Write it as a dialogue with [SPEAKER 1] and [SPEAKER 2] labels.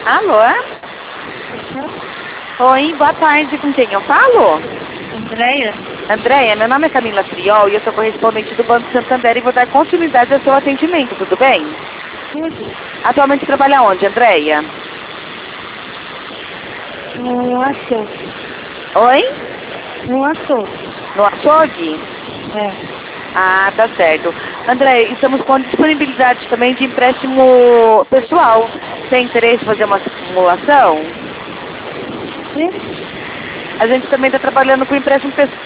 [SPEAKER 1] Alô? Oi, boa tarde, com quem eu falo?
[SPEAKER 2] Andréia?
[SPEAKER 1] Andréia, meu nome é Camila Friol e eu sou correspondente do Banco Santander e vou dar continuidade ao seu atendimento, tudo bem?
[SPEAKER 2] Tudo.
[SPEAKER 1] Atualmente trabalha onde, Andréia?
[SPEAKER 2] No açougue.
[SPEAKER 1] Oi?
[SPEAKER 2] No açougue.
[SPEAKER 1] No açougue?
[SPEAKER 2] É.
[SPEAKER 1] Ah, tá certo. André, estamos com disponibilidade também de empréstimo pessoal. Tem interesse em fazer uma simulação?
[SPEAKER 2] Sim?
[SPEAKER 1] A gente também está trabalhando com empréstimo pessoal.